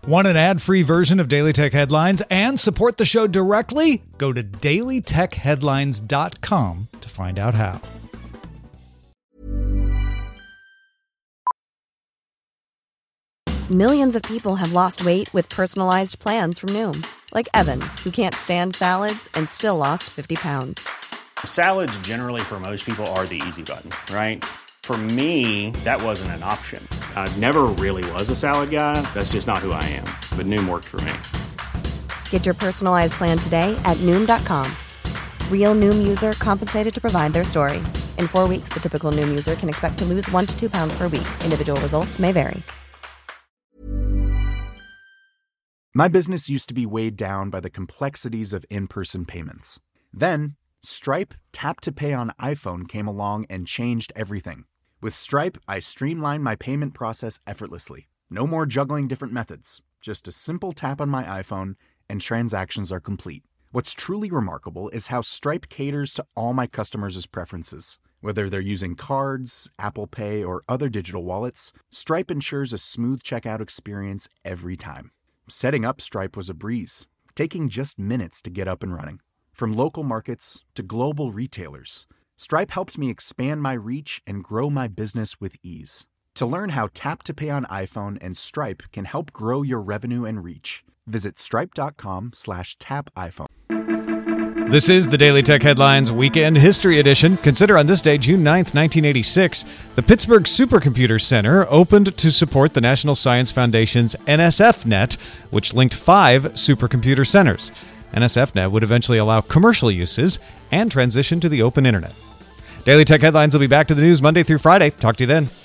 Want an ad-free version of Daily Tech Headlines and support the show directly? Go to dailytechheadlines.com to find out how. Millions of people have lost weight with personalized plans from Noom. Like Evan, who can't stand salads and still lost 50 pounds. Salads generally for most people are the easy button, right? For me, that wasn't an option. I never really was a salad guy. That's just not who I am. But Noom worked for me. Get your personalized plan today at Noom.com. Real Noom user compensated to provide their story. In 4 weeks, the typical Noom user can expect to lose 1 to 2 pounds per week. Individual results may vary. My business used to be weighed down by the complexities of in-person payments. Then, Stripe Tap to Pay on iPhone came along and changed everything. With Stripe, I streamlined my payment process effortlessly. No more juggling different methods. Just a simple tap on my iPhone and transactions are complete. What's truly remarkable is how Stripe caters to all my customers' preferences. Whether they're using cards, Apple Pay, or other digital wallets, Stripe ensures a smooth checkout experience every time. Setting up Stripe was a breeze, taking just minutes to get up and running. From local markets to global retailers, Stripe helped me expand my reach and grow my business with ease. To learn how Tap to Pay on iPhone and Stripe can help grow your revenue and reach, visit stripe.com/tapiphone. This is the Daily Tech Headlines Weekend History Edition. Consider on this day, June 9th, 1986, the Pittsburgh Supercomputer Center opened to support the National Science Foundation's NSFNet, which linked 5 supercomputer centers. NSFNet would eventually allow commercial uses and transition to the open internet. Daily Tech Headlines will be back to the news Monday through Friday. Talk to you then.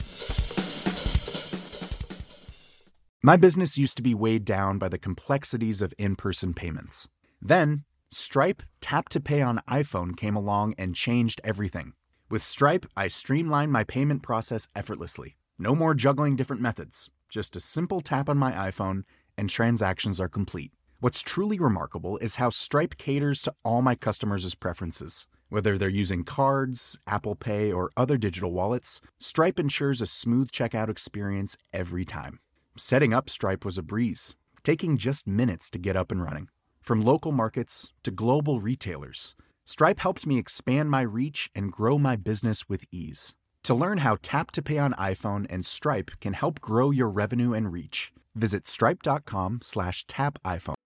My business used to be weighed down by the complexities of in-person payments. Then, Stripe Tap to Pay on iPhone came along and changed everything. With Stripe, I streamlined my payment process effortlessly. No more juggling different methods. Just a simple tap on my iPhone and transactions are complete. What's truly remarkable is how Stripe caters to all my customers' preferences. Whether they're using cards, Apple Pay, or other digital wallets, Stripe ensures a smooth checkout experience every time. Setting up Stripe was a breeze, taking just minutes to get up and running. From local markets to global retailers, Stripe helped me expand my reach and grow my business with ease. To learn how Tap to Pay on iPhone and Stripe can help grow your revenue and reach, visit stripe.com/tapiphone.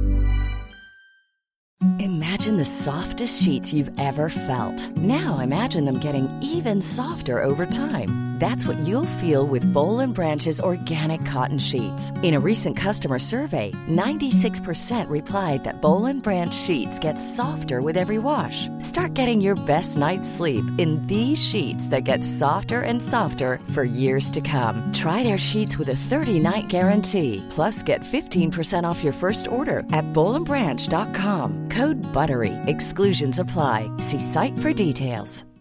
Imagine the softest sheets you've ever felt. Now imagine them getting even softer over time. That's what you'll feel with Boll & Branch's organic cotton sheets. In a recent customer survey, 96% replied that Boll & Branch sheets get softer with every wash. Start getting your best night's sleep in these sheets that get softer and softer for years to come. Try their sheets with a 30-night guarantee. Plus, get 15% off your first order at bollandbranch.com. Code BUTTERY. Exclusions apply. See site for details.